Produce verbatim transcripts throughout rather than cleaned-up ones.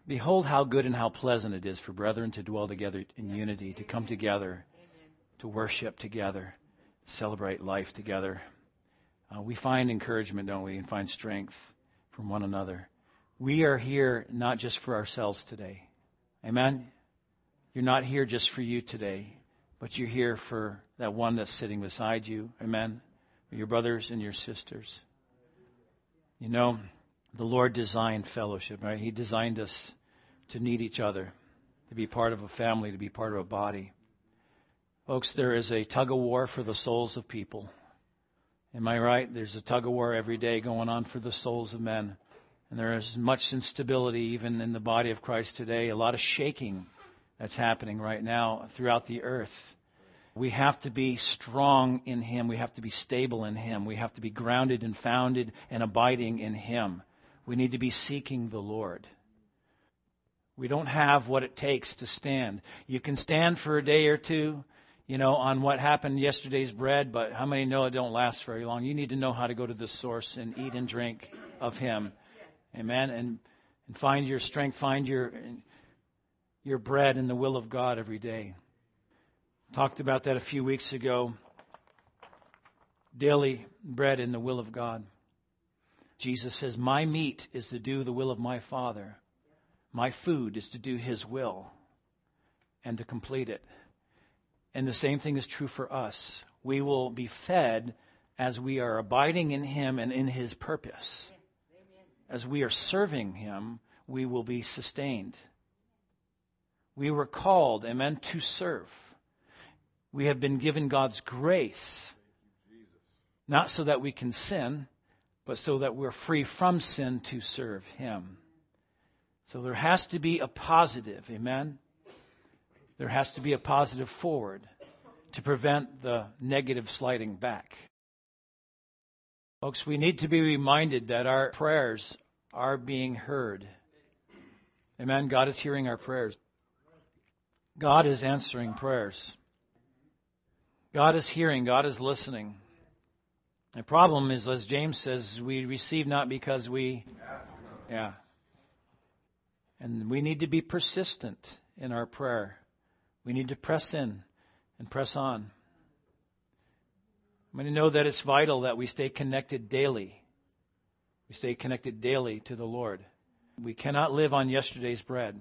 Behold how good and how pleasant it is for brethren to dwell together in unity, to come together, to worship together, celebrate life together. Uh, we find encouragement, don't we, and find strength from one another. We are here not just for ourselves today. Amen? You're not here just for you today, but you're here for that one that's sitting beside you. Amen? Your brothers and your sisters. You know, the Lord designed fellowship, right? He designed us to need each other, to be part of a family, to be part of a body. Folks, there is a tug-of-war for the souls of people. Am I right? There's a tug-of-war every day going on for the souls of men. And there is much instability even in the body of Christ today, a lot of shaking that's happening right now throughout the earth. We have to be strong in Him. We have to be stable in Him. We have to be grounded and founded and abiding in Him. We need to be seeking the Lord. We don't have what it takes to stand. You can stand for a day or two, you know, on what happened yesterday's bread, but how many know it don't last very long? You need to know how to go to the source and eat and drink of Him. Amen? And, and find your strength, find your, your bread in the will of God every day. Talked about that a few weeks ago. Daily bread in the will of God. Jesus says, my meat is to do the will of my Father. My food is to do His will and to complete it. And the same thing is true for us. We will be fed as we are abiding in Him and in His purpose. As we are serving Him, we will be sustained. We were called, amen, to serve. We have been given God's grace, not so that we can sin, but so that we're free from sin to serve Him. So there has to be a positive, amen? There has to be a positive forward to prevent the negative sliding back. Folks, we need to be reminded that our prayers are being heard. Amen? God is hearing our prayers. God is answering prayers. God is hearing. God is listening. The problem is, as James says, we receive not because we... Yeah. And we need to be persistent in our prayer. We need to press in and press on. I'm going to know that it's vital that we stay connected daily. We stay connected daily to the Lord. We cannot live on yesterday's bread.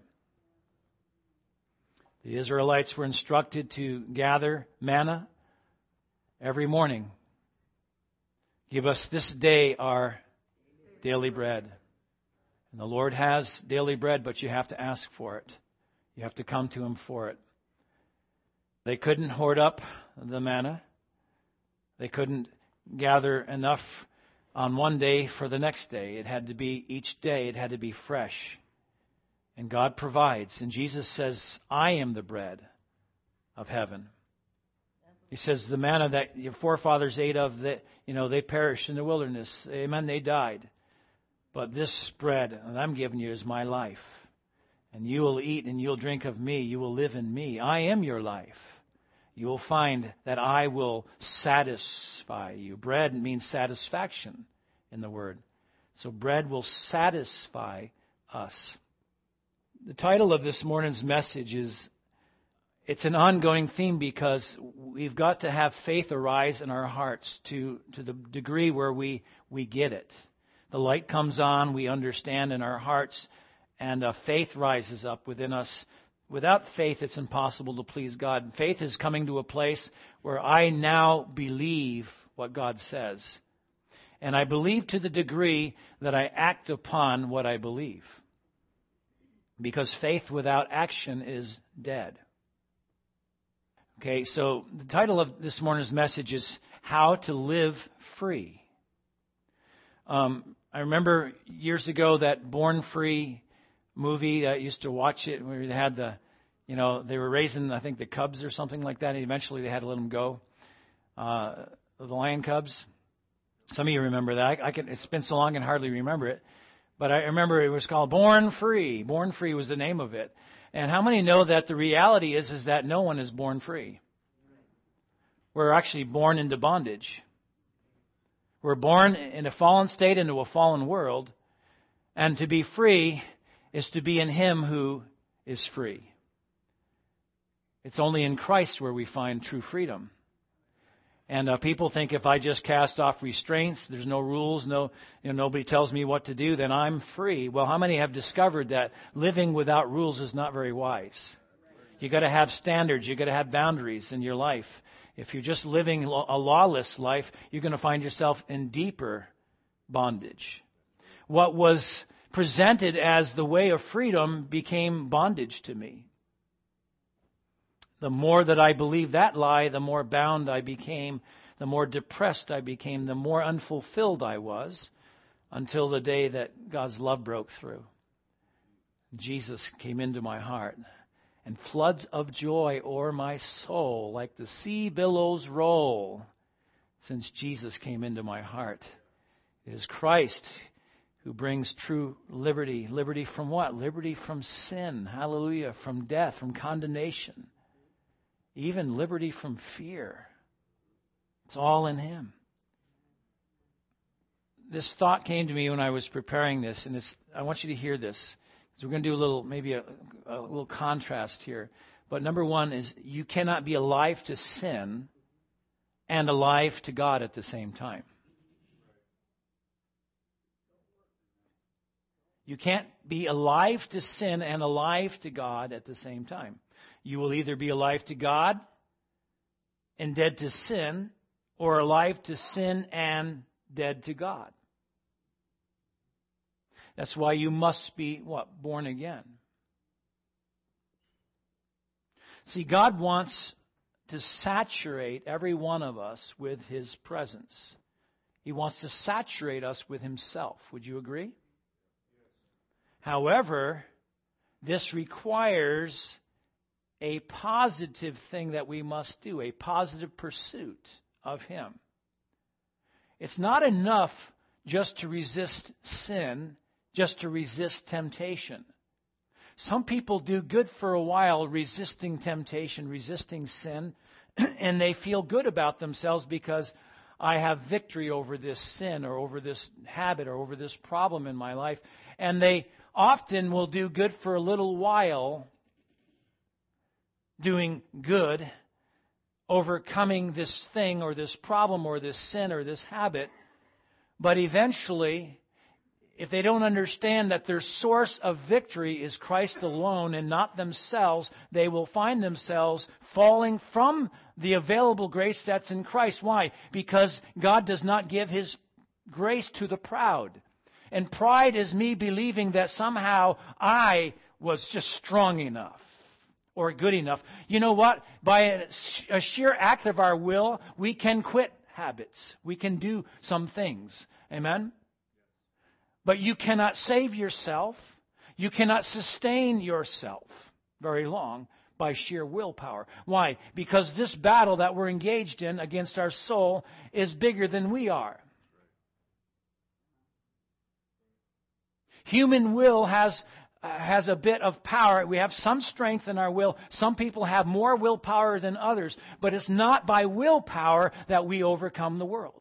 The Israelites were instructed to gather manna every morning. Give us this day our daily bread. And the Lord has daily bread, but you have to ask for it. You have to come to Him for it. They couldn't hoard up the manna. They couldn't gather enough on one day for the next day. It had to be each day. It had to be fresh. And God provides. And Jesus says, I am the bread of heaven. He says, the manna that your forefathers ate of, that, you know, they perished in the wilderness. Amen, they died. But this bread that I'm giving you is my life. And you will eat and you'll drink of me. You will live in me. I am your life. You will find that I will satisfy you. Bread means satisfaction in the word. So bread will satisfy us. The title of this morning's message is, it's an ongoing theme because we've got to have faith arise in our hearts to, to the degree where we, we get it. The light comes on, we understand in our hearts, and uh, faith rises up within us. Without faith, it's impossible to please God. Faith is coming to a place where I now believe what God says. And I believe to the degree that I act upon what I believe. Because faith without action is dead. Okay, so the title of this morning's message is How to Live Free. Um, I remember years ago that Born Free movie. I used to watch it where they had the, you know, they were raising, I think, the cubs or something like that, and eventually they had to let them go. Uh, the lion cubs. Some of you remember that. I, I can. It's been so long I can hardly remember it. But I remember it was called Born Free. Born Free was the name of it. And how many know that the reality is, is that no one is born free? We're actually born into bondage. We're born in a fallen state into a fallen world. And to be free is to be in Him who is free. It's only in Christ where we find true freedom. And uh, people think if I just cast off restraints, there's no rules, no, you know, nobody tells me what to do, then I'm free. Well, how many have discovered that living without rules is not very wise? You got to have standards. You got to have boundaries in your life. If you're just living a lawless life, you're going to find yourself in deeper bondage. What was presented as the way of freedom became bondage to me. The more that I believed that lie, the more bound I became, the more depressed I became, the more unfulfilled I was, until the day that God's love broke through. Jesus came into my heart, and floods of joy o'er my soul, like the sea billows roll, since Jesus came into my heart. It is Christ who brings true liberty. Liberty from what? Liberty from sin. Hallelujah. From death, from condemnation. Even liberty from fear. It's all in Him. This thought came to me when I was preparing this, and it's, I want you to hear this. So we're going to do a little, maybe a, a little contrast here. But number one is you cannot be alive to sin and alive to God at the same time. You can't be alive to sin and alive to God at the same time. You will either be alive to God and dead to sin, or alive to sin and dead to God. That's why you must be, what? Born again. See, God wants to saturate every one of us with His presence. He wants to saturate us with Himself. Would you agree? However, this requires a positive thing that we must do, a positive pursuit of Him. It's not enough just to resist sin, just to resist temptation. Some people do good for a while resisting temptation, resisting sin, and they feel good about themselves because I have victory over this sin or over this habit or over this problem in my life. And they often will do good for a little while, doing good, overcoming this thing or this problem or this sin or this habit. But eventually, if they don't understand that their source of victory is Christ alone and not themselves, they will find themselves falling from the available grace that's in Christ. Why? Because God does not give His grace to the proud. And pride is me believing that somehow I was just strong enough or good enough. You know what? By a, a sheer act of our will, we can quit habits. We can do some things. Amen? But you cannot save yourself. You cannot sustain yourself very long by sheer willpower. Why? Because this battle that we're engaged in against our soul is bigger than we are. Human will has uh, has a bit of power. We have some strength in our will. Some people have more willpower than others. But it's not by willpower that we overcome the world.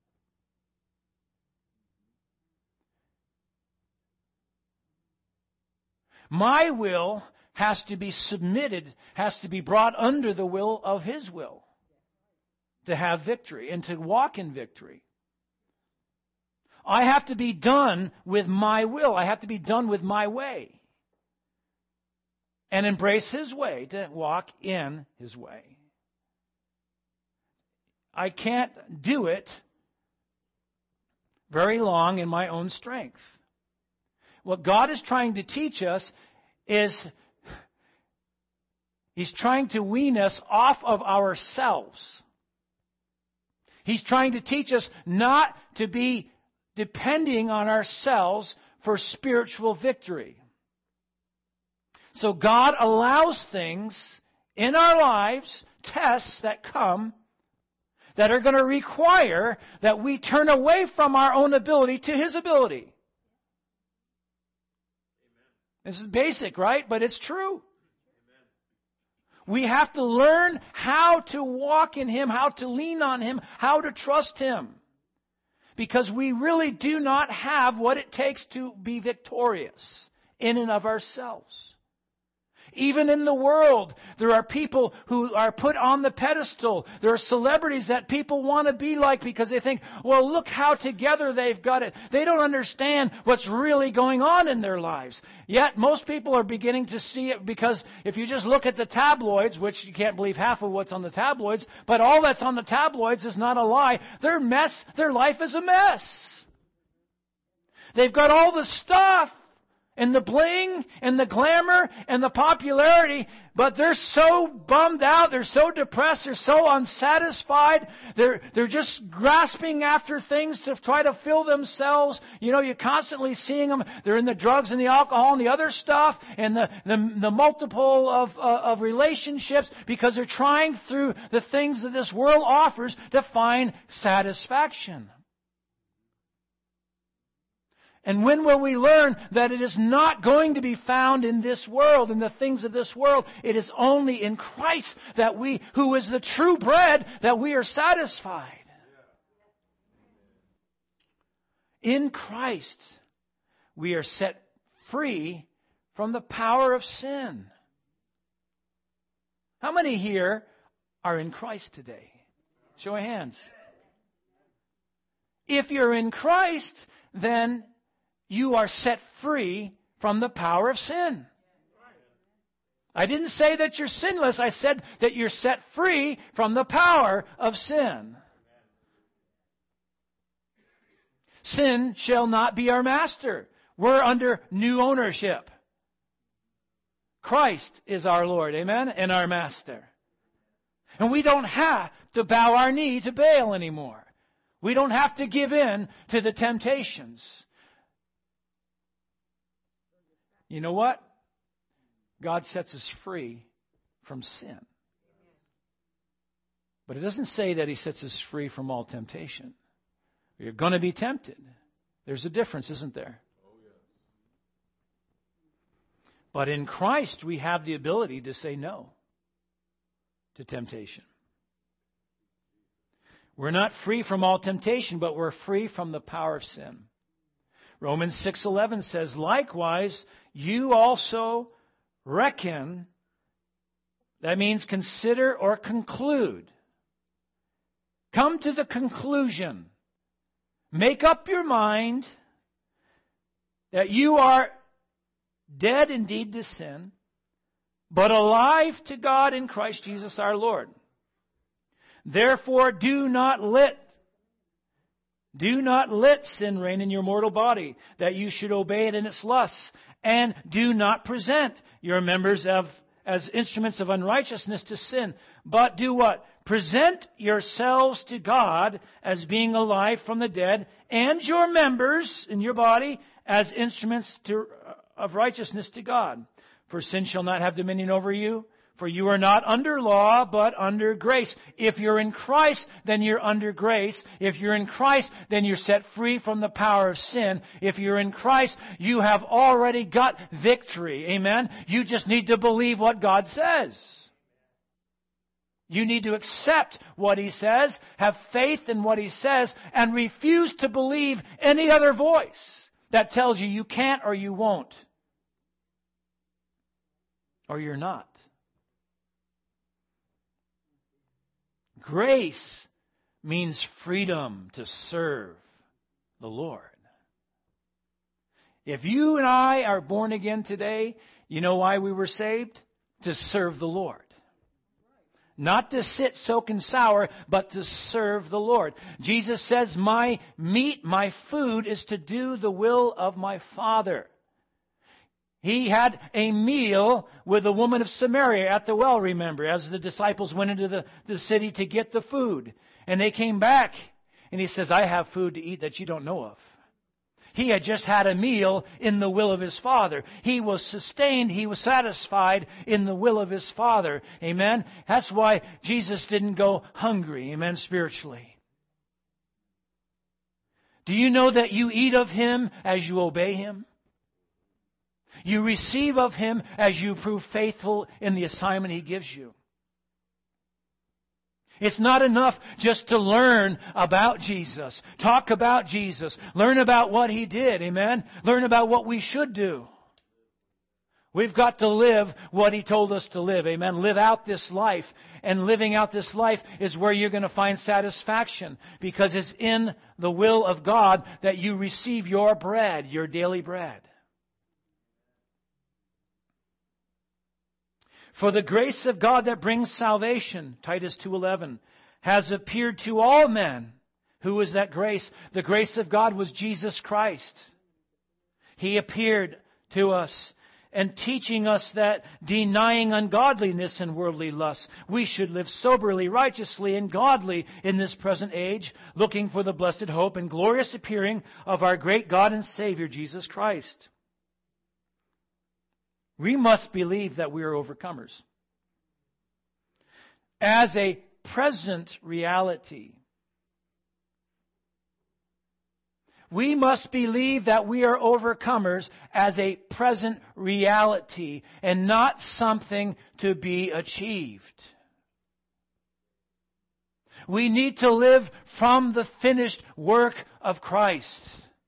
My will has to be submitted, has to be brought under the will of His will to have victory and to walk in victory. I have to be done with my will. I have to be done with my way. And embrace His way, to walk in His way. I can't do it very long in my own strength. What God is trying to teach us is He's trying to wean us off of ourselves. He's trying to teach us not to be depending on ourselves for spiritual victory. So God allows things in our lives, tests that come, that are going to require that we turn away from our own ability to His ability. This is basic, right? But it's true. We have to learn how to walk in Him, how to lean on Him, how to trust Him. Because we really do not have what it takes to be victorious in and of ourselves. Even in the world, there are people who are put on the pedestal. There are celebrities that people want to be like because they think, well, look how together they've got it. They don't understand what's really going on in their lives. Yet, most people are beginning to see it because if you just look at the tabloids, which you can't believe half of what's on the tabloids, but all that's on the tabloids is not a lie. Their mess, their life is a mess. They've got all the stuff. And the bling, and the glamour, and the popularity, but they're so bummed out, they're so depressed, they're so unsatisfied, they're, they're just grasping after things to try to fill themselves. You know, you're constantly seeing them, they're in the drugs and the alcohol and the other stuff, and the, the, the multiple of, uh, of relationships, because they're trying through the things that this world offers to find satisfaction. And when will we learn that it is not going to be found in this world, in the things of this world? It is only in Christ that we, who is the true bread, that we are satisfied. In Christ, we are set free from the power of sin. How many here are in Christ today? Show of hands. If you're in Christ, then you are set free from the power of sin. I didn't say that you're sinless. I said that you're set free from the power of sin. Sin shall not be our master. We're under new ownership. Christ is our Lord, amen, and our master. And we don't have to bow our knee to Baal anymore. We don't have to give in to the temptations. You know what? God sets us free from sin. But it doesn't say that He sets us free from all temptation. You're going to be tempted. There's a difference, isn't there? But in Christ, we have the ability to say no to temptation. We're not free from all temptation, but we're free from the power of sin. Romans six eleven says, likewise, you also reckon, that means consider or conclude. Come to the conclusion. Make up your mind that you are dead indeed to sin, but alive to God in Christ Jesus our Lord. Therefore, do not let Do not let sin reign in your mortal body, that you should obey it in its lusts. And do not present your members of, as instruments of unrighteousness to sin. But do what? Present yourselves to God as being alive from the dead, and your members in your body as instruments to, of righteousness to God. For sin shall not have dominion over you. For you are not under law, but under grace. If you're in Christ, then you're under grace. If you're in Christ, then you're set free from the power of sin. If you're in Christ, you have already got victory. Amen? You just need to believe what God says. You need to accept what He says, have faith in what He says, and refuse to believe any other voice that tells you you can't or you won't. Or you're not. Grace means freedom to serve the Lord. If you and I are born again today, you know why we were saved? To serve the Lord. Not to sit soaking sour, but to serve the Lord. Jesus says, my meat, my food is to do the will of my Father. He had a meal with the woman of Samaria at the well, remember, as the disciples went into the, the city to get the food. And they came back, and He says, I have food to eat that you don't know of. He had just had a meal in the will of His Father. He was sustained, He was satisfied in the will of His Father. Amen? That's why Jesus didn't go hungry, amen, spiritually. Do you know that you eat of Him as you obey Him? You receive of Him as you prove faithful in the assignment He gives you. It's not enough just to learn about Jesus. Talk about Jesus. Learn about what He did. Amen? Learn about what we should do. We've got to live what He told us to live. Amen. Live out this life. And living out this life is where you're going to find satisfaction. Because it's in the will of God that you receive your bread, your daily bread. For the grace of God that brings salvation, Titus two eleven, has appeared to all men. Who is that grace? The grace of God was Jesus Christ. He appeared to us and teaching us that denying ungodliness and worldly lusts, we should live soberly, righteously, and godly in this present age, looking for the blessed hope and glorious appearing of our great God and Savior, Jesus Christ. We must believe that we are overcomers. As a present reality, we must believe that we are overcomers as a present reality and not something to be achieved. We need to live from the finished work of Christ.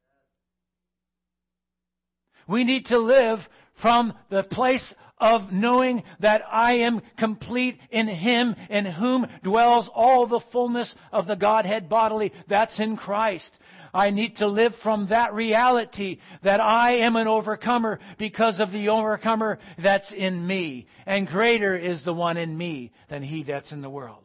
We need to live from the place of knowing that I am complete in Him, in whom dwells all the fullness of the Godhead bodily. That's in Christ. I need to live from that reality that I am an overcomer because of the overcomer that's in me. And greater is the one in me than he that's in the world.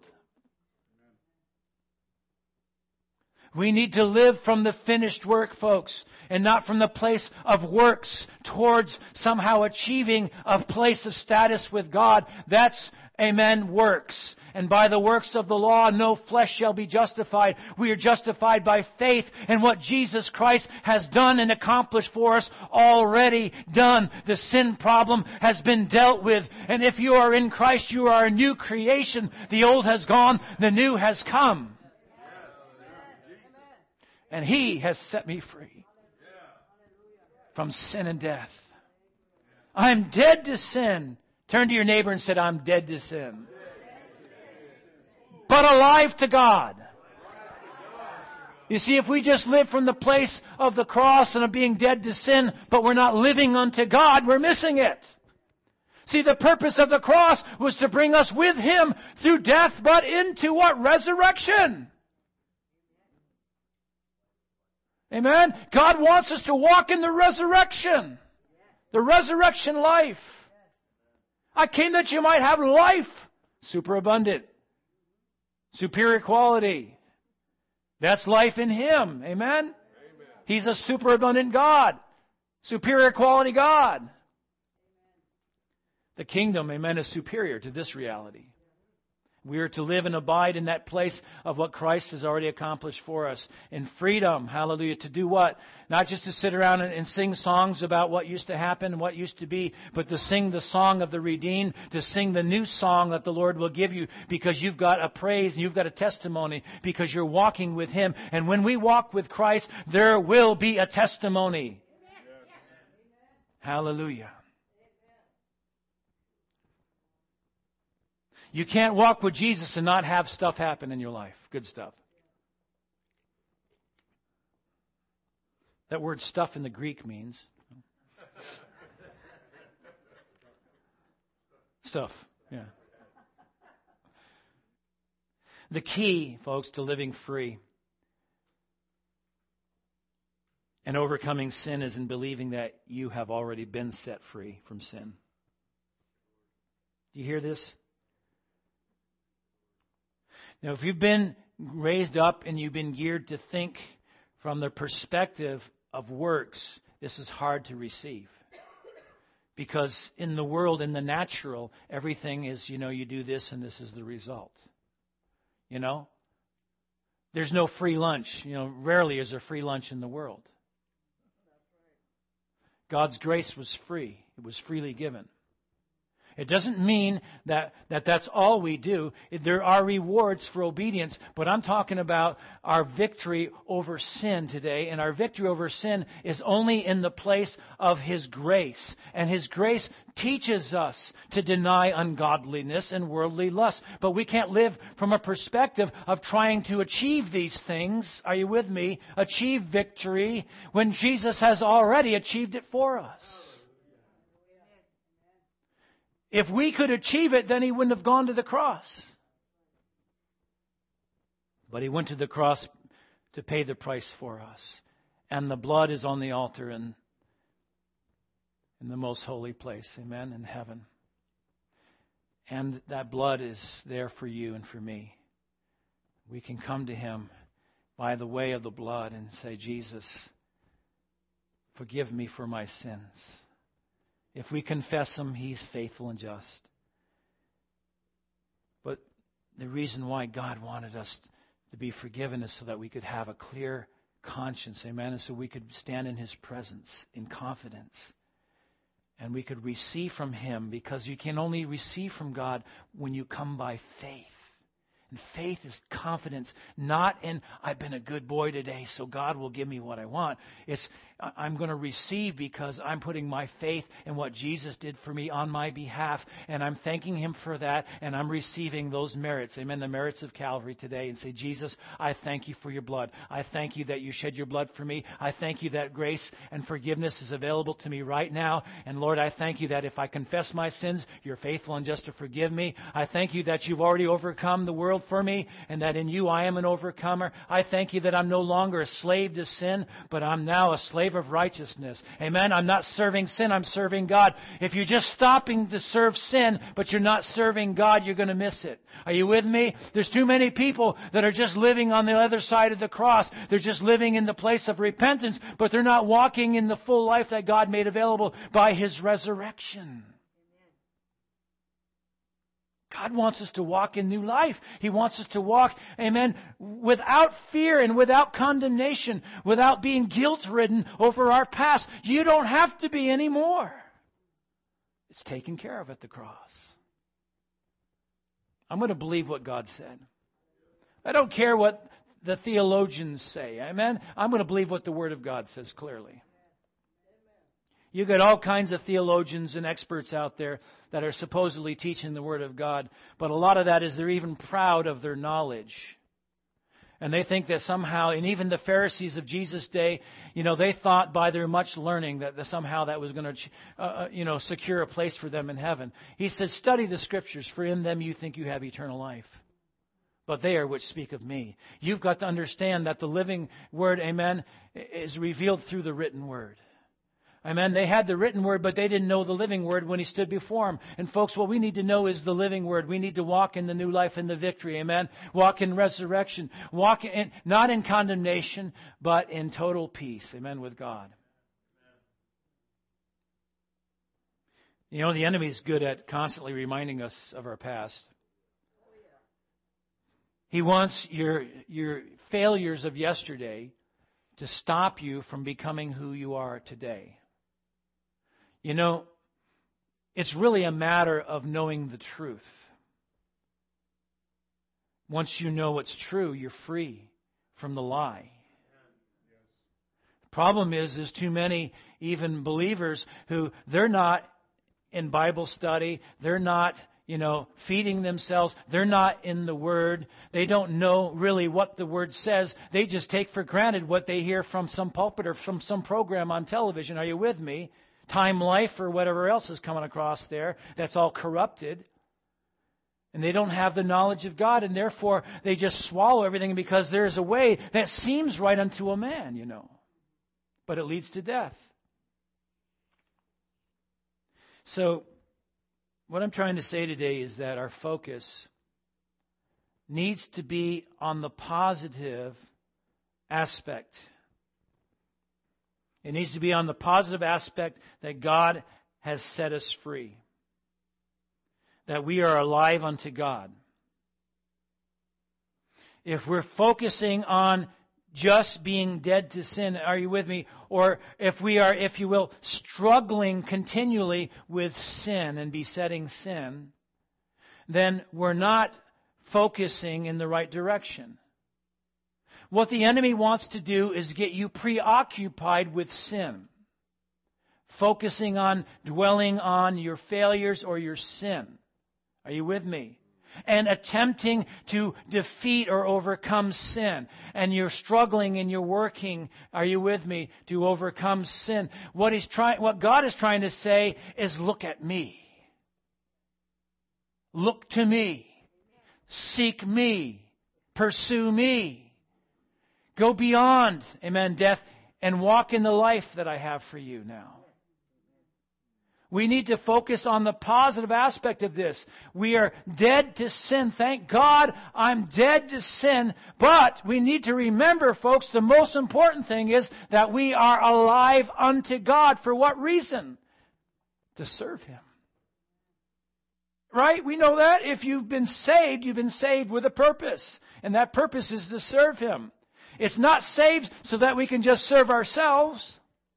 We need to live from the finished work, folks, and not from the place of works towards somehow achieving a place of status with God. That's, amen, works. And by the works of the law, no flesh shall be justified. We are justified by faith in what Jesus Christ has done and accomplished for us, already done. The sin problem has been dealt with. And if you are in Christ, you are a new creation. The old has gone, the new has come. And He has set me free from sin and death. I'm dead to sin. Turn to your neighbor and say, I'm dead to sin. But alive to God. You see, if we just live from the place of the cross and of being dead to sin, but we're not living unto God, we're missing it. See, the purpose of the cross was to bring us with Him through death, but into what? Resurrection. Amen? God wants us to walk in the resurrection. The resurrection life. I came that you might have life. Superabundant. Superior quality. That's life in Him. Amen? Amen? He's a superabundant God. Superior quality God. The kingdom, amen, is superior to this reality. We are to live and abide in that place of what Christ has already accomplished for us. In freedom, hallelujah, to do what? Not just to sit around and, and sing songs about what used to happen and what used to be, but to sing the song of the redeemed, to sing the new song that the Lord will give you because you've got a praise and you've got a testimony because you're walking with Him. And when we walk with Christ, there will be a testimony. Yes. Hallelujah. You can't walk with Jesus and not have stuff happen in your life. Good stuff. That word stuff in the Greek means stuff. Yeah. The key, folks, to living free and overcoming sin is in believing that you have already been set free from sin. Do you hear this? Now, if you've been raised up and you've been geared to think from the perspective of works, this is hard to receive. Because in the world, in the natural, everything is, you know, you do this and this is the result. You know? There's no free lunch. You know, rarely is there free lunch in the world. God's grace was free. It was freely given. It doesn't mean that, that that's all we do. There are rewards for obedience, but I'm talking about our victory over sin today. And our victory over sin is only in the place of His grace. And His grace teaches us to deny ungodliness and worldly lust. But we can't live from a perspective of trying to achieve these things. Are you with me? Achieve victory when Jesus has already achieved it for us. If we could achieve it, then He wouldn't have gone to the cross. But He went to the cross to pay the price for us. And the blood is on the altar in, in the most holy place. Amen. In heaven. And that blood is there for you and for me. We can come to Him by the way of the blood and say, Jesus, forgive me for my sins. If we confess Him, He's faithful and just. But the reason why God wanted us to be forgiven is so that we could have a clear conscience, amen, and so we could stand in His presence in confidence. And we could receive from Him, because you can only receive from God when you come by faith. And faith is confidence, not in, I've been a good boy today, so God will give me what I want. It's, I'm going to receive because I'm putting my faith in what Jesus did for me on my behalf, and I'm thanking Him for that, and I'm receiving those merits, amen, the merits of Calvary today, and say, Jesus, I thank You for Your blood. I thank You that You shed Your blood for me. I thank You that grace and forgiveness is available to me right now, and Lord, I thank You that if I confess my sins, You're faithful and just to forgive me. I thank You that You've already overcome the world for me, and that in You I am an overcomer. I thank You that I'm no longer a slave to sin, but I'm now a slave of righteousness. Amen. I'm not serving sin, I'm serving God. If you're just stopping to serve sin, but you're not serving God, you're going to miss it. Are you with me? There's too many people that are just living on the other side of the cross. They're just living in the place of repentance, but they're not walking in the full life that God made available by His resurrection. God wants us to walk in new life. He wants us to walk, amen, without fear and without condemnation, without being guilt-ridden over our past. You don't have to be anymore. It's taken care of at the cross. I'm going to believe what God said. I don't care what the theologians say, amen. I'm going to believe what the Word of God says clearly. You got all kinds of theologians and experts out there that are supposedly teaching the Word of God, but a lot of that is they're even proud of their knowledge. And they think that somehow, and even the Pharisees of Jesus' day, you know, they thought by their much learning that somehow that was going to, uh, you know, secure a place for them in heaven. He said, study the Scriptures, for in them you think you have eternal life. But they are which speak of me. You've got to understand that the living Word, amen, is revealed through the written Word. Amen. They had the written Word, but they didn't know the living Word when He stood before them. And folks, what we need to know is the living Word. We need to walk in the new life and the victory. Amen. Walk in resurrection. Walk in, not in condemnation, but in total peace. Amen. With God. You know, the enemy is good at constantly reminding us of our past. He wants your, your failures of yesterday to stop you from becoming who you are today. You know, it's really a matter of knowing the truth. Once you know what's true, you're free from the lie. The problem is, there's too many even believers who, they're not in Bible study, they're not, you know, feeding themselves, they're not in the Word, they don't know really what the Word says, they just take for granted what they hear from some pulpit or from some program on television. Are you with me? Time Life or whatever else is coming across there, that's all corrupted. And they don't have the knowledge of God, and therefore they just swallow everything because there's a way that seems right unto a man, you know. But it leads to death. So, what I'm trying to say today is that our focus needs to be on the positive aspect. It needs to be on the positive aspect that God has set us free. That we are alive unto God. If we're focusing on just being dead to sin, are you with me? Or if we are, if you will, struggling continually with sin and besetting sin, then we're not focusing in the right direction. What the enemy wants to do is get you preoccupied with sin. Focusing on, dwelling on your failures or your sin. Are you with me? And attempting to defeat or overcome sin. And you're struggling and you're working, are you with me, to overcome sin. What he's trying, what God is trying to say is, look at me. Look to me. Seek me. Pursue me. Go beyond, amen, death, and walk in the life that I have for you now. We need to focus on the positive aspect of this. We are dead to sin. Thank God I'm dead to sin. But we need to remember, folks, the most important thing is that we are alive unto God. For what reason? To serve Him. Right? We know that. If you've been saved, you've been saved with a purpose. And that purpose is to serve Him. It's not saved so that we can just serve ourselves.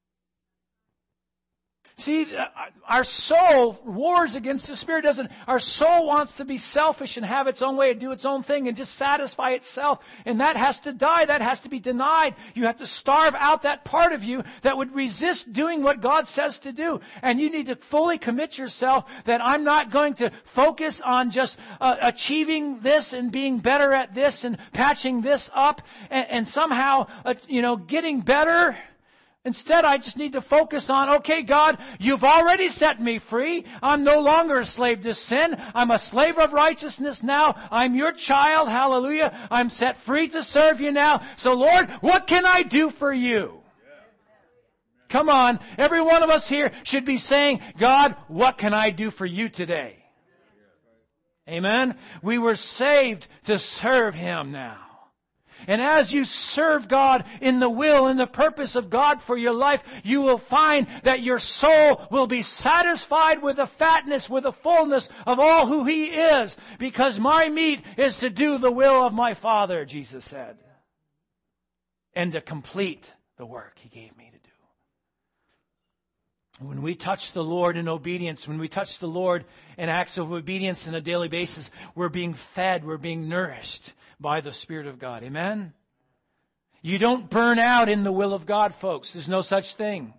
See, our soul wars against the Spirit, doesn't it? Our soul wants to be selfish and have its own way and do its own thing and just satisfy itself. And that has to die. That has to be denied. You have to starve out that part of you that would resist doing what God says to do. And you need to fully commit yourself that I'm not going to focus on just uh, achieving this and being better at this and patching this up and, and somehow, uh, you know, getting better. Instead, I just need to focus on, okay, God, you've already set me free. I'm no longer a slave to sin. I'm a slave of righteousness now. I'm your child. Hallelujah. I'm set free to serve you now. So, Lord, what can I do for you? Come on. Every one of us here should be saying, God, what can I do for you today? Amen. We were saved to serve Him now. And as you serve God in the will and the purpose of God for your life, you will find that your soul will be satisfied with the fatness, with the fullness of all who He is. Because my meat is to do the will of my Father, Jesus said. And to complete the work He gave me to do. When we touch the Lord in obedience, when we touch the Lord in acts of obedience on a daily basis, we're being fed, we're being nourished by the Spirit of God. Amen? You don't burn out in the will of God, folks. There's no such thing.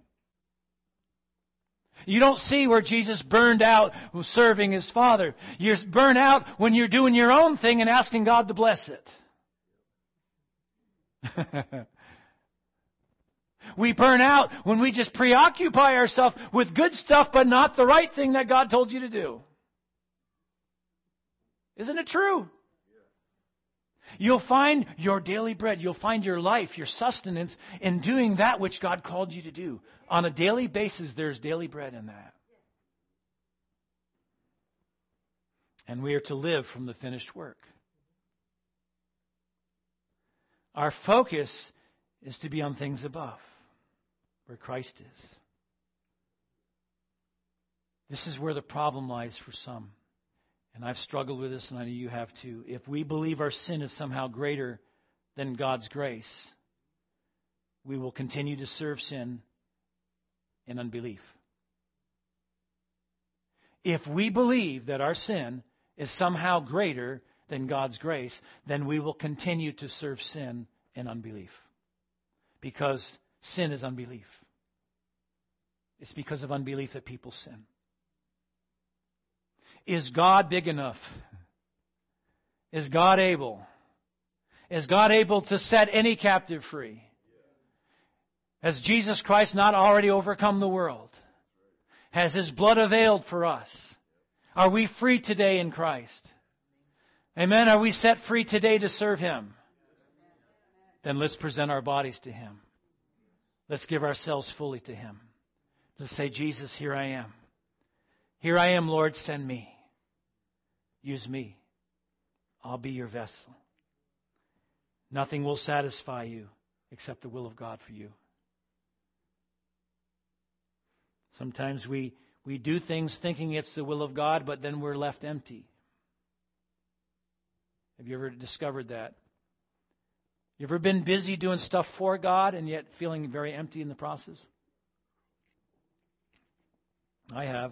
You don't see where Jesus burned out serving His Father. You're burned out when you're doing your own thing and asking God to bless it. We burn out when we just preoccupy ourselves with good stuff but not the right thing that God told you to do. Isn't it true? You'll find your daily bread, you'll find your life, your sustenance in doing that which God called you to do. On a daily basis, there's daily bread in that. And we are to live from the finished work. Our focus is to be on things above, where Christ is. This is where the problem lies for some. And I've struggled with this, and I know you have too. If we believe our sin is somehow greater than God's grace, we will continue to serve sin in unbelief. If we believe that our sin is somehow greater than God's grace, then we will continue to serve sin in unbelief. Because sin is unbelief. It's because of unbelief that people sin. Is God big enough? Is God able? Is God able to set any captive free? Has Jesus Christ not already overcome the world? Has His blood availed for us? Are we free today in Christ? Amen? Are we set free today to serve Him? Then let's present our bodies to Him. Let's give ourselves fully to Him. Let's say, Jesus, here I am. Here I am, Lord, send me. Use me. I'll be your vessel. Nothing will satisfy you except the will of God for you. Sometimes we, we do things thinking it's the will of God, but then we're left empty. Have you ever discovered that? You ever been busy doing stuff for God and yet feeling very empty in the process? I have.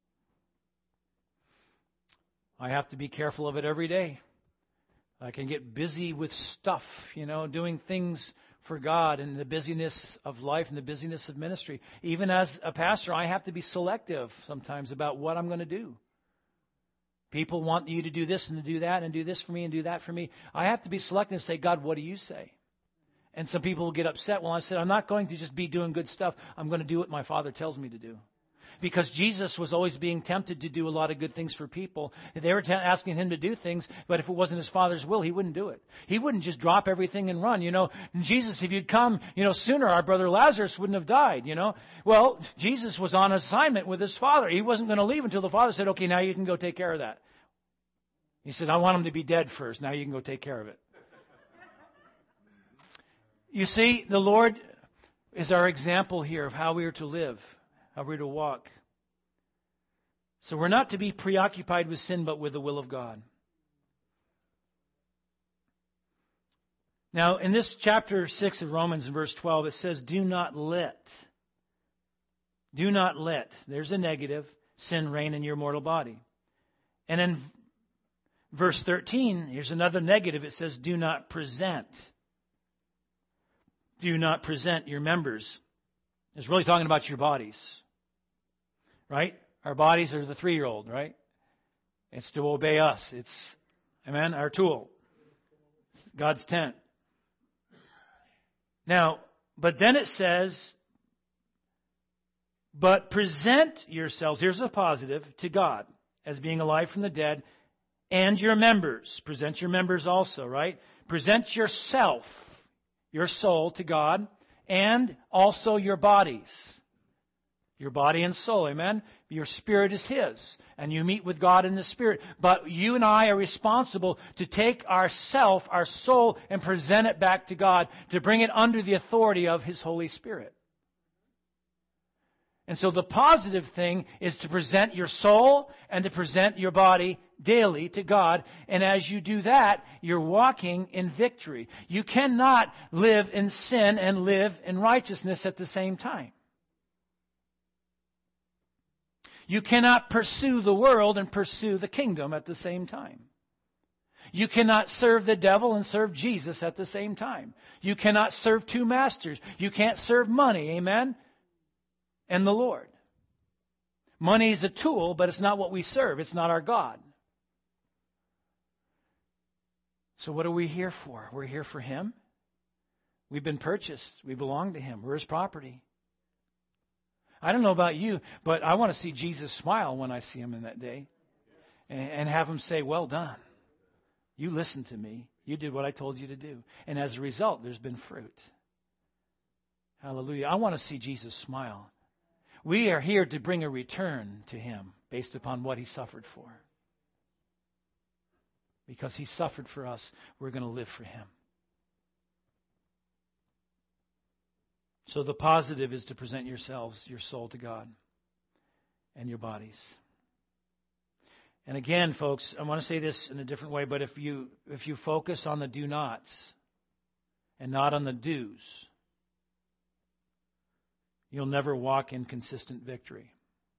I have to be careful of it every day. I can get busy with stuff, you know, doing things for God and the busyness of life and the busyness of ministry. Even as a pastor, I have to be selective sometimes about what I'm going to do. People want you to do this and to do that and do this for me and do that for me. I have to be selective and say, God, what do you say? And some people will get upset. Well, I said, I'm not going to just be doing good stuff. I'm going to do what my Father tells me to do. Because Jesus was always being tempted to do a lot of good things for people. They were t- asking him to do things, but if it wasn't his Father's will, he wouldn't do it. He wouldn't just drop everything and run. You know, Jesus, if you'd come, you know, sooner, our brother Lazarus wouldn't have died, you know. Well, Jesus was on assignment with his Father. He wasn't going to leave until the Father said, okay, now you can go take care of that. He said, I want him to be dead first. Now you can go take care of it. You see, the Lord is our example here of how we are to live, how we are to walk. So we're not to be preoccupied with sin, but with the will of God. Now, in this chapter six of Romans, in verse twelve, it says, do not let, do not let, there's a negative, sin reign in your mortal body. And in verse thirteen, here's another negative. It says, do not present. Do not present your members. It's really talking about your bodies. Right? Our bodies are the three-year-old, right? It's to obey us. It's, amen, our tool. God's tent. Now, but then it says, but present yourselves, here's a positive, to God as being alive from the dead, and your members. Present your members also, right? Present yourself, your soul, to God, and also your bodies. Your body and soul, amen? Your spirit is His, and you meet with God in the Spirit. But you and I are responsible to take our self, our soul, and present it back to God, to bring it under the authority of His Holy Spirit. And so the positive thing is to present your soul and to present your body daily to God. And as you do that, you're walking in victory. You cannot live in sin and live in righteousness at the same time. You cannot pursue the world and pursue the kingdom at the same time. You cannot serve the devil and serve Jesus at the same time. You cannot serve two masters. You can't serve money, amen, and the Lord. Money is a tool, but it's not what we serve. It's not our God. So what are we here for? We're here for Him. We've been purchased. We belong to Him. We're His property. I don't know about you, but I want to see Jesus smile when I see Him in that day. And have Him say, well done. You listened to me. You did what I told you to do. And as a result, there's been fruit. Hallelujah. I want to see Jesus smile. We are here to bring a return to Him based upon what He suffered for. Because He suffered for us, we're going to live for Him. So the positive is to present yourselves, your soul to God, and your bodies. And again, folks, I want to say this in a different way, but if you if you focus on the do nots and not on the do's, you'll never walk in consistent victory.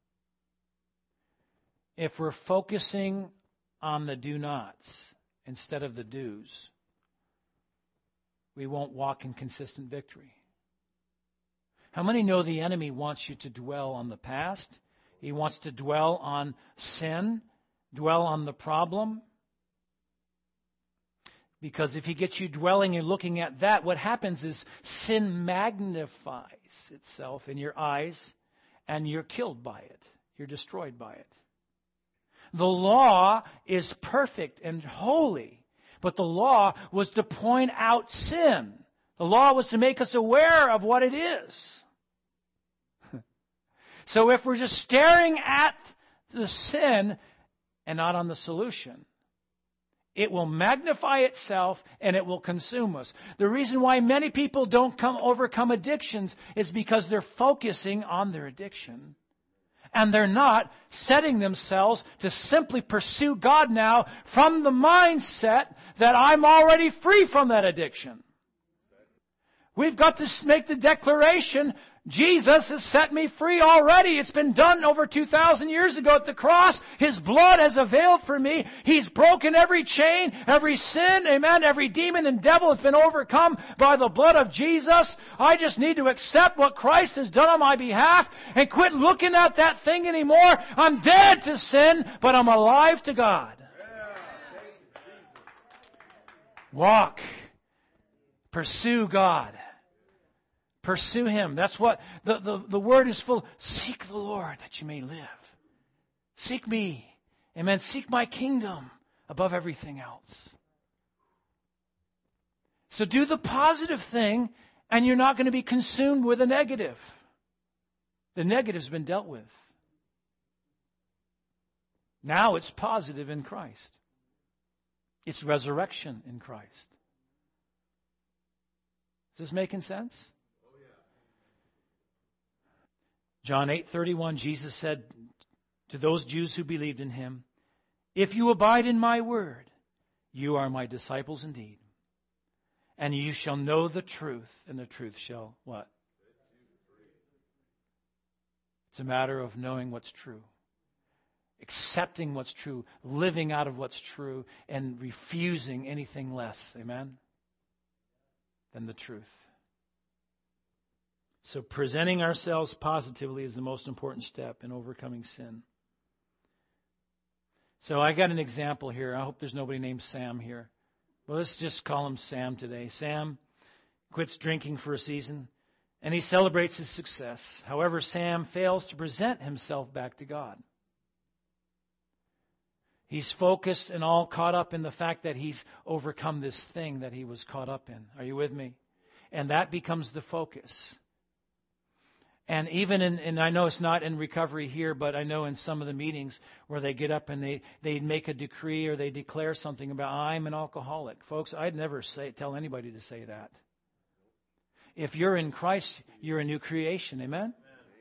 If we're focusing on the do nots instead of the do's, we won't walk in consistent victory. How many know the enemy wants you to dwell on the past? He wants to dwell on sin, dwell on the problem. Because if he gets you dwelling and looking at that, what happens is sin magnifies itself in your eyes and you're killed by it. You're destroyed by it. The law is perfect and holy, but the law was to point out sin. The law was to make us aware of what it is. So if we're just staring at the sin and not on the solution, it will magnify itself and it will consume us. The reason why many people don't come overcome addictions is because they're focusing on their addiction. And they're not setting themselves to simply pursue God now from the mindset that I'm already free from that addiction. We've got to make the declaration, Jesus has set me free already. It's been done over two thousand years ago at the cross. His blood has availed for me. He's broken every chain, every sin, amen. Every demon and devil has been overcome by the blood of Jesus. I just need to accept what Christ has done on my behalf and quit looking at that thing anymore. I'm dead to sin, but I'm alive to God. Walk. Pursue God. Pursue Him. That's what the, the, the Word is full. Seek the Lord that you may live. Seek me. Amen. Seek my kingdom above everything else. So do the positive thing, and you're not going to be consumed with the negative. The negative's been dealt with. Now it's positive in Christ. It's resurrection in Christ. Is this making sense? Oh, yeah. John eight thirty-one, Jesus said to those Jews who believed in Him, "If you abide in my word, you are my disciples indeed. And you shall know the truth, and the truth shall" what? It's a matter of knowing what's true. Accepting what's true. Living out of what's true. And refusing anything less. Amen? Than the truth. So presenting ourselves positively is the most important step in overcoming sin. So I got an example here. I hope there's nobody named Sam here. Well, let's just call him Sam today. Sam quits drinking for a season, and he celebrates his success. However, Sam fails to present himself back to God. He's focused and all caught up in the fact that he's overcome this thing that he was caught up in. Are you with me? And that becomes the focus. And even in, and I know it's not in recovery here, but I know in some of the meetings where they get up and they, they make a decree or they declare something about, I'm an alcoholic. Folks, I'd never say tell anybody to say that. If you're in Christ, you're a new creation. Amen? Amen.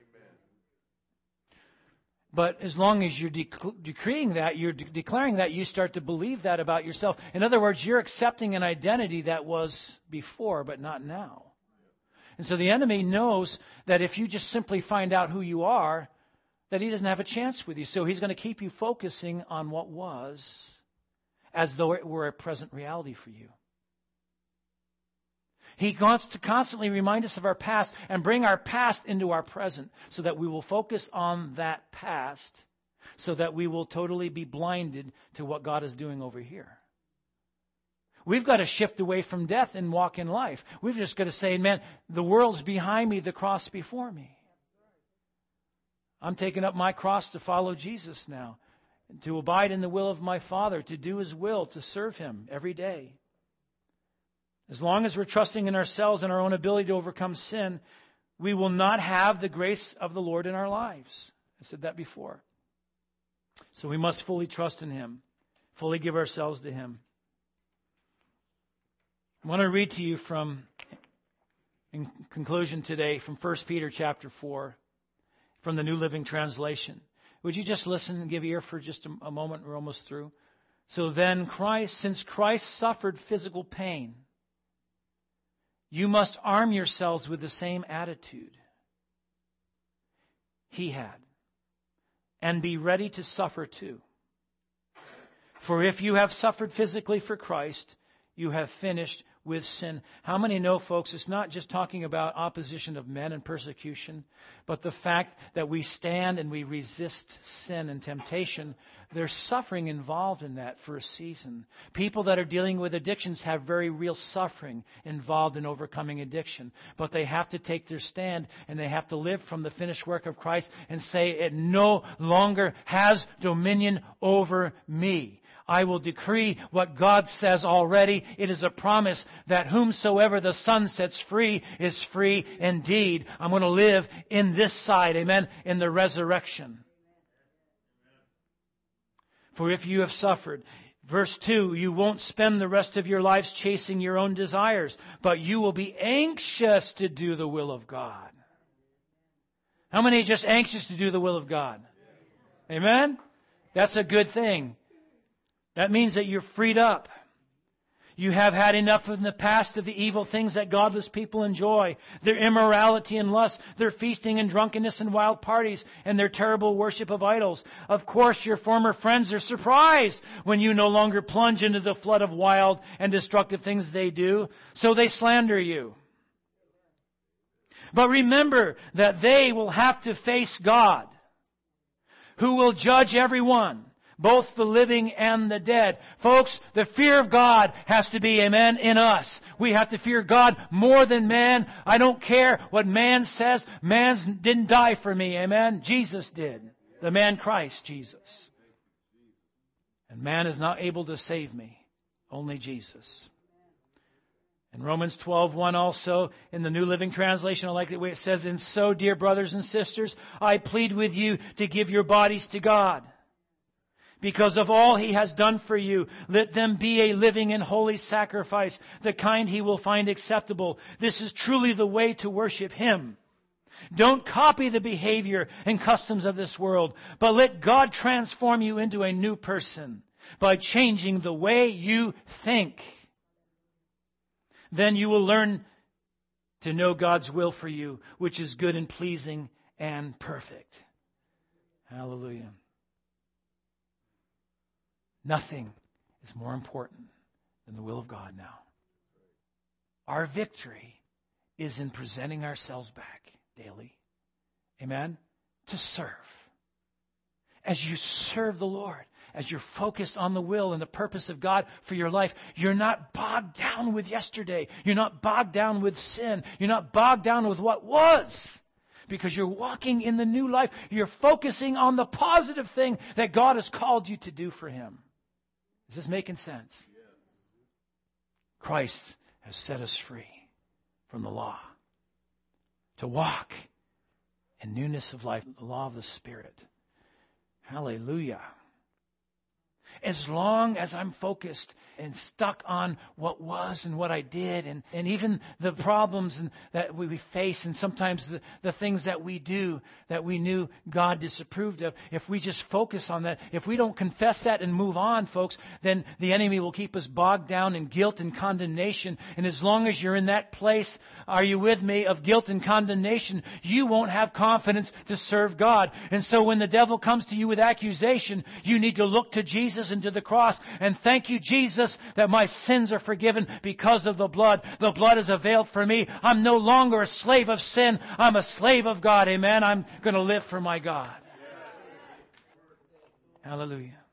But as long as you're dec- decreeing that, you're de- declaring that, you start to believe that about yourself. In other words, you're accepting an identity that was before, but not now. And so the enemy knows that if you just simply find out who you are, that he doesn't have a chance with you. So he's going to keep you focusing on what was as though it were a present reality for you. He wants to constantly remind us of our past and bring our past into our present so that we will focus on that past so that we will totally be blinded to what God is doing over here. We've got to shift away from death and walk in life. We've just got to say, man, the world's behind me, the cross before me. I'm taking up my cross to follow Jesus now, to abide in the will of my Father, to do His will, to serve Him every day. As long as we're trusting in ourselves and our own ability to overcome sin, we will not have the grace of the Lord in our lives. I said that before. So we must fully trust in Him, fully give ourselves to Him. I want to read to you from, in conclusion today, from First Peter chapter four, from the New Living Translation. Would you just listen and give ear for just a, a moment? We're almost through. So then, Christ, since Christ suffered physical pain, you must arm yourselves with the same attitude He had, and be ready to suffer too. For if you have suffered physically for Christ, you have finished with sin. How many know, folks, it's not just talking about opposition of men and persecution, but the fact that we stand and we resist sin and temptation. There's suffering involved in that for a season. People that are dealing with addictions have very real suffering involved in overcoming addiction. But they have to take their stand and they have to live from the finished work of Christ and say, it no longer has dominion over me. I will decree what God says already. It is a promise that whomsoever the Son sets free is free indeed. I'm going to live in this side, amen, in the resurrection. For if you have suffered, verse two, you won't spend the rest of your lives chasing your own desires, but you will be anxious to do the will of God. How many are just anxious to do the will of God? Amen? That's a good thing. That means that you're freed up. You have had enough in the past of the evil things that godless people enjoy. Their immorality and lust, their feasting and drunkenness and wild parties, and their terrible worship of idols. Of course, your former friends are surprised when you no longer plunge into the flood of wild and destructive things they do. So they slander you. But remember that they will have to face God, who will judge everyone both the living and the dead. Folks, the fear of God has to be, amen, in us. We have to fear God more than man. I don't care what man says. Man didn't die for me, amen. Jesus did. The man Christ Jesus. And man is not able to save me. Only Jesus. In Romans twelve one also, in the New Living Translation, I like the way it says, "And so, dear brothers and sisters, I plead with you to give your bodies to God. Because of all He has done for you, let them be a living and holy sacrifice, the kind He will find acceptable. This is truly the way to worship Him. Don't copy the behavior and customs of this world, but let God transform you into a new person by changing the way you think. Then you will learn to know God's will for you, which is good and pleasing and perfect." Hallelujah. Nothing is more important than the will of God now. Our victory is in presenting ourselves back daily. Amen? To serve. As you serve the Lord, as you're focused on the will and the purpose of God for your life, you're not bogged down with yesterday. You're not bogged down with sin. You're not bogged down with what was. Because you're walking in the new life. You're focusing on the positive thing that God has called you to do for Him. Is this making sense? Christ has set us free from the law. To walk in newness of life, the law of the Spirit. Hallelujah. As long as I'm focused and stuck on what was and what I did and, and even the problems and, that we face and sometimes the, the things that we do that we knew God disapproved of, if we just focus on that, if we don't confess that and move on, folks, then the enemy will keep us bogged down in guilt and condemnation. And as long as you're in that place, are you with me, of guilt and condemnation, you won't have confidence to serve God. And so when the devil comes to you with accusation, you need to look to Jesus and to the cross and thank you, Jesus, that my sins are forgiven because of the blood. The blood is availed for me. I'm no longer a slave of sin. I'm a slave of God. Amen. I'm going to live for my God. Hallelujah.